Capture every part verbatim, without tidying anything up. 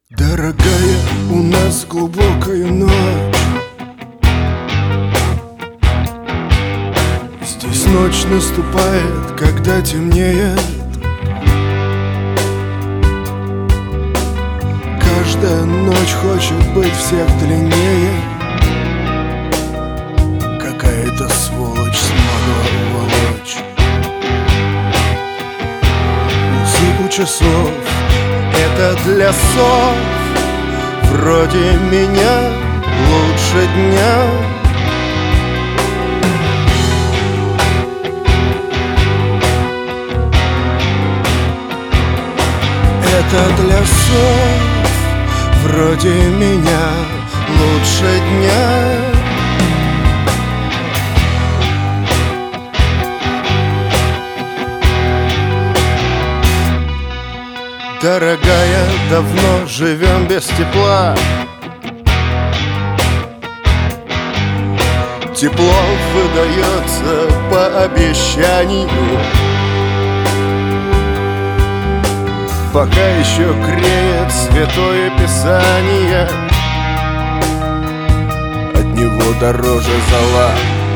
Дорогая, у нас глубокая ночь. Здесь ночь наступает, когда темнеет. Каждая ночь хочет быть всех длиннее. Какая-то сволочь смогла уволочь музыку часов. Это для сов вроде меня лучше дня. Это для сов вроде меня лучше дня. Дорогая, давно живем без тепла. Тепло выдается по обещанию. Пока еще греет Святое Писание, от него дороже зола.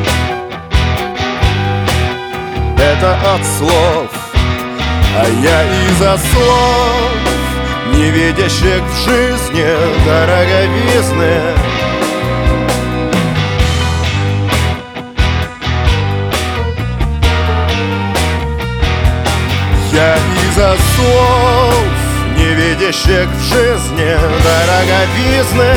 Это от слов, а я из-за слов, не видящих в жизни дороговизны. Я из-за слов, не видящих в жизни дороговизны.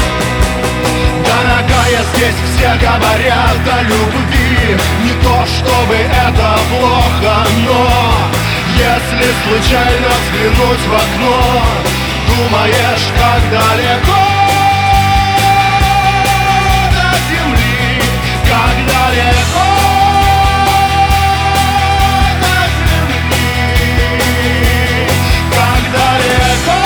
Дорогая, здесь все говорят о любви. Не то чтобы это плохо, но если случайно взглянуть в окно, думаешь, как далеко до земли, как далеко до земли, как далеко.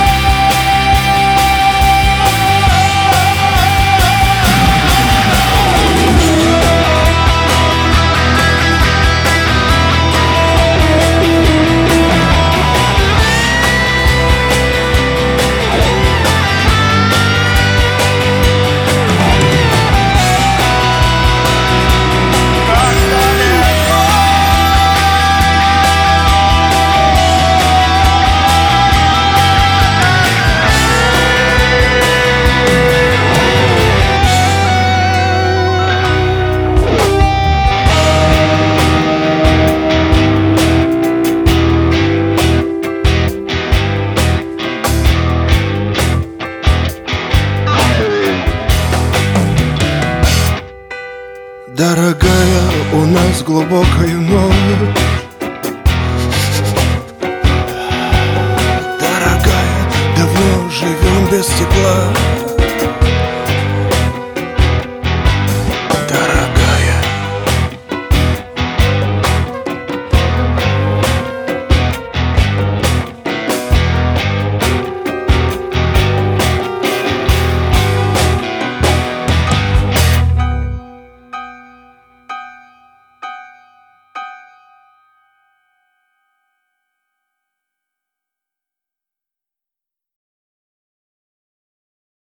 Дорогая, у нас глубокая ночь. Дорогая, давно живем без тепла.